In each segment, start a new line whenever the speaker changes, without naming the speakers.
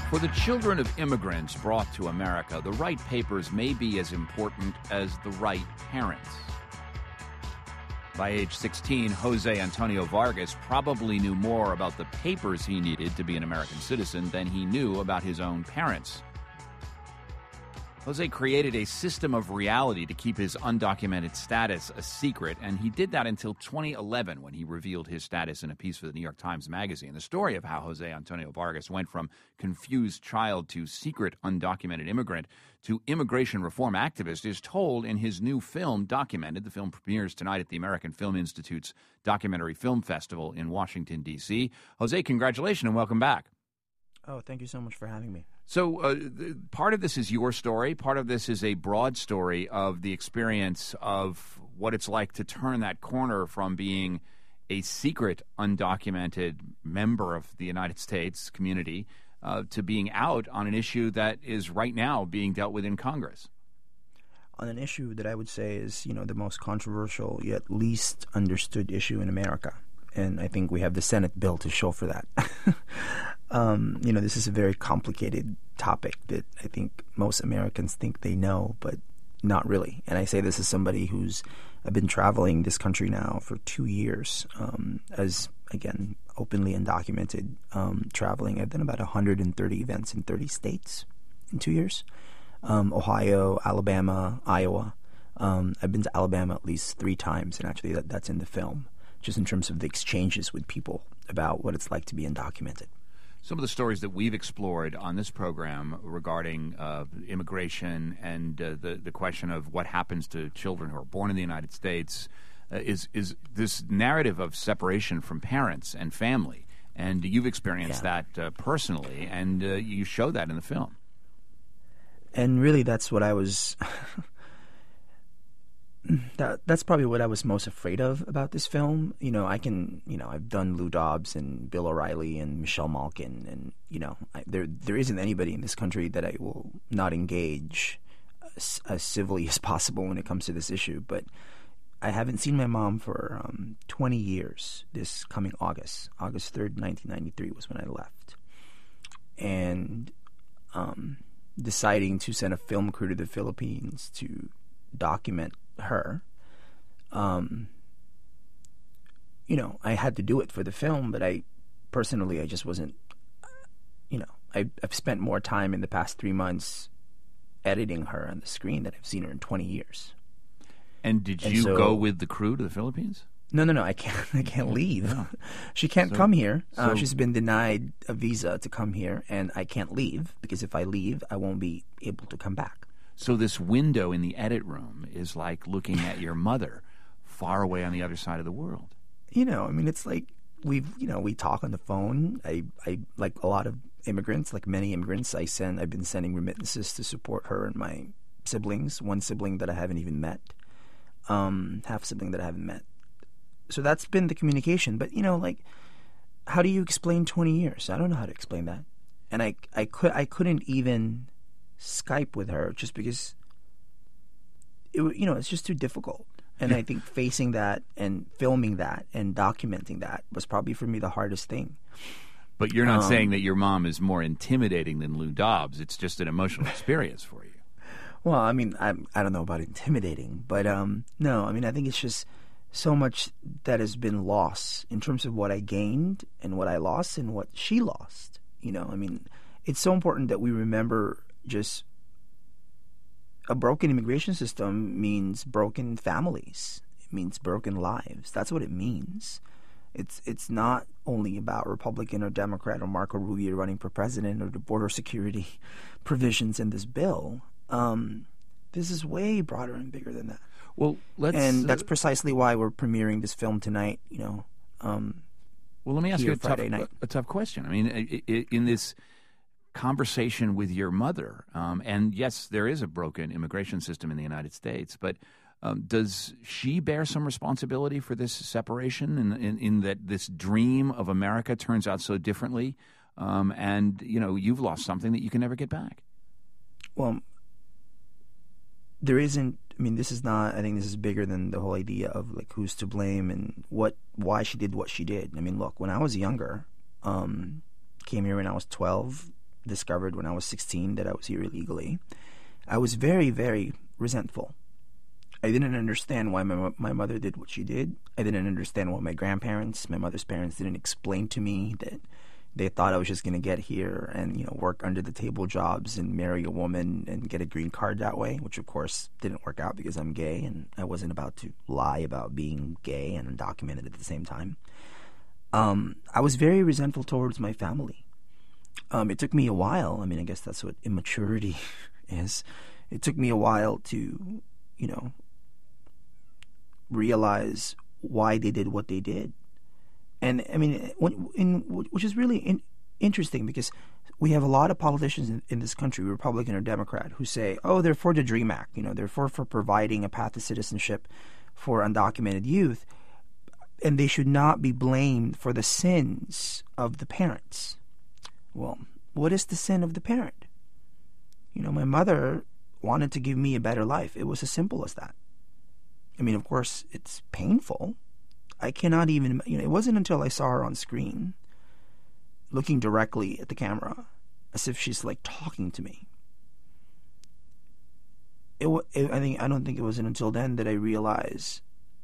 For the children of immigrants brought to America, the right papers may be as important as the right parents. By age 16, Jose Antonio Vargas probably knew more about the papers he needed to be an American citizen than he knew about his own parents. Jose created a system of reality to keep his undocumented status a secret, and he did that until 2011 when he revealed his status in a piece for the New York Times Magazine. The story of how Jose Antonio Vargas went from confused child to secret undocumented immigrant to immigration reform activist is told in his new film, Documented. The film premieres tonight at the American Film Institute's Documentary Film Festival in Washington, D.C. Jose, congratulations and welcome back.
Oh, thank you so much for having me.
So part of this is your story. Part of this is a broad story of the experience of what it's like to turn that corner from being a secret, undocumented member of the United States community to being out on an issue that is right now being dealt with in Congress.
On an issue that I would say is, the most controversial yet least understood issue in America. And I think we have the Senate bill to show for that. This is a very complicated topic that I think most Americans think they know, but not really. And I say this as somebody I've been traveling this country now for 2 years as, again, openly undocumented traveling. I've done about 130 events in 30 states in 2 years. Ohio, Alabama, Iowa. I've been to Alabama at least 3 times, and actually that's in the film, just in terms of the exchanges with people about what it's like to be undocumented.
Some of the stories that we've explored on this program regarding immigration and the question of what happens to children who are born in the United States is this narrative of separation from parents and family. And you've experienced that personally, and you show that in the film.
And really that's what I was... That's probably what I was most afraid of about this film. I've done Lou Dobbs and Bill O'Reilly and Michelle Malkin, and there isn't anybody in this country that I will not engage as civilly as possible when it comes to this issue. But I haven't seen my mom for 20 years. This coming August 3rd, 1993 was when I left, and deciding to send a film crew to the Philippines to document her. I had to do it for the film, but I just wasn't, I've spent more time in the past 3 months editing her on the screen than I've seen her in 20 years.
And did you go with the crew to the Philippines?
No, I can't leave. No. She can't come here. She's been denied a visa to come here, and I can't leave because if I leave, I won't be able to come back.
So this window in the edit room is like looking at your mother far away on the other side of the world.
It's like we talk on the phone. I like a lot of immigrants, like many immigrants, I've been sending remittances to support her and my siblings, one sibling that I haven't even met, half sibling that I haven't met. So that's been the communication. But, how do you explain 20 years? I don't know how to explain that. And I couldn't even Skype with her just because it's just too difficult. And I think facing that and filming that and documenting that was probably for me the hardest thing.
But you're not saying that your mom is more intimidating than Lou Dobbs. It's just an emotional experience for you.
Well, I don't know about intimidating, but no, I think it's just so much that has been lost in terms of what I gained and what I lost and what she lost. It's so important that we remember just a broken immigration system means broken families. It means broken lives. That's what it means. It's not only about Republican or Democrat or Marco Rubio running for president or the border security provisions in this bill. This is way broader and bigger than that.
Well,
and that's precisely why we're premiering this film tonight.
Well, let me ask you a tough question. In this conversation with your mother, and yes, there is a broken immigration system in the United States, but does she bear some responsibility for this separation in that this dream of America turns out so differently, and you've lost something that you can never get back?
Well, there isn't. This is not. I think this is bigger than the whole idea of like who's to blame and why she did what she did. Look, when I was younger, came here when I was 12, discovered when I was 16 that I was here illegally, I was very, very resentful. I didn't understand why my mother did what she did. I didn't understand why my mother's parents didn't explain to me that they thought I was just going to get here and, work under the table jobs and marry a woman and get a green card that way, which of course didn't work out because I'm gay and I wasn't about to lie about being gay and undocumented at the same time. I was very resentful towards my family. It took me a while. I guess that's what immaturity is. It took me a while to, realize why they did what they did. And which is really interesting because we have a lot of politicians in this country, Republican or Democrat, who say, oh, they're for the DREAM Act, they're for providing a path to citizenship for undocumented youth, and they should not be blamed for the sins of the parents. Well, what is the sin of the parent? My mother wanted to give me a better life. It was as simple as that. Of course, it's painful. I cannot even, it wasn't until I saw her on screen looking directly at the camera as if she's like talking to me. I don't think it wasn't until then that I realized,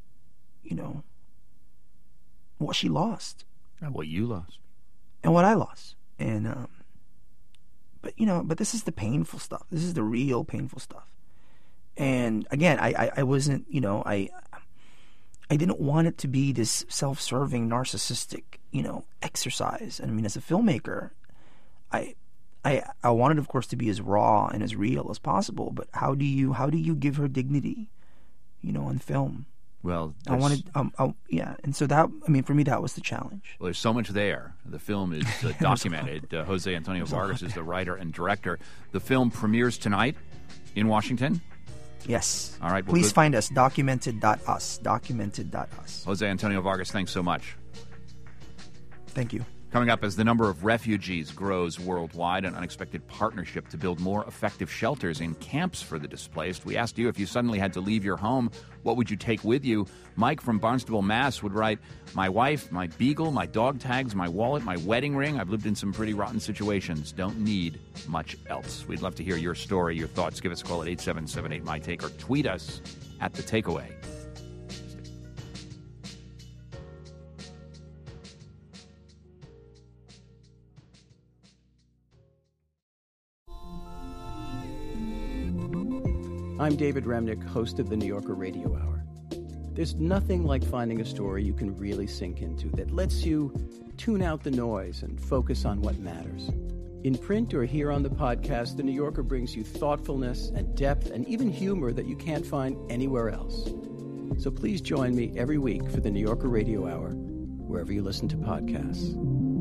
what she lost.
And what you lost.
And what I lost. And, but this is the painful stuff. This is the real painful stuff. And again, I wasn't, I didn't want it to be this self-serving, narcissistic, exercise. And as a filmmaker, I wanted, of course, to be as raw and as real as possible. But how do you give her dignity, on film?
Well,
I wanted, and so that, for me, that was the challenge.
Well, there's so much there. The film is documented. Jose Antonio Vargas is the writer and director. The film premieres tonight in Washington.
Yes.
All right. Well,
please find us, documented.us. Documented.us.
Jose Antonio Vargas, thanks so much.
Thank you.
Coming up, as the number of refugees grows worldwide, an unexpected partnership to build more effective shelters in camps for the displaced. We asked you, if you suddenly had to leave your home, what would you take with you? Mike from Barnstable, Mass. would write, my wife, my beagle, my dog tags, my wallet, my wedding ring. I've lived in some pretty rotten situations. Don't need much else. We'd love to hear your story, your thoughts. Give us a call at 877-8-MY-TAKE or tweet us at The Takeaway.
I'm David Remnick, host of the New Yorker Radio Hour. There's nothing like finding a story you can really sink into that lets you tune out the noise and focus on what matters. In print or here on the podcast, the New Yorker brings you thoughtfulness and depth and even humor that you can't find anywhere else. So please join me every week for the New Yorker Radio Hour, wherever you listen to podcasts.